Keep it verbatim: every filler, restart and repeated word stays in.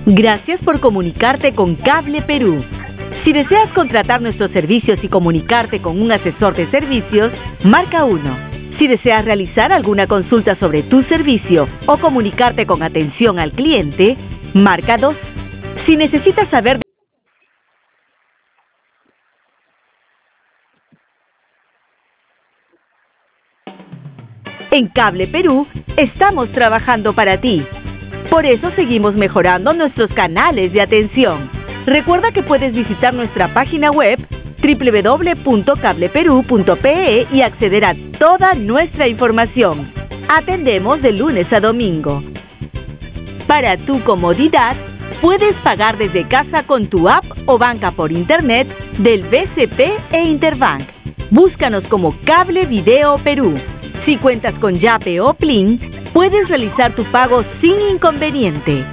Gracias por comunicarte con Cable Perú. Si deseas contratar nuestros servicios y comunicarte con un asesor de servicios, marca uno. Si deseas realizar alguna consulta sobre tu servicio o comunicarte con atención al cliente, marca dos. Si necesitas saber de En Cable Perú, estamos trabajando para ti. Por eso seguimos mejorando nuestros canales de atención. Recuerda que puedes visitar nuestra página web doble u doble u doble u punto cable perú punto pe e y acceder a toda nuestra información. Atendemos de lunes a domingo. Para tu comodidad, puedes pagar desde casa con tu app o banca por internet del B C P e Interbank. Búscanos como Cable Video Perú. Si cuentas con Yape o Plin, puedes realizar tu pago sin inconveniente.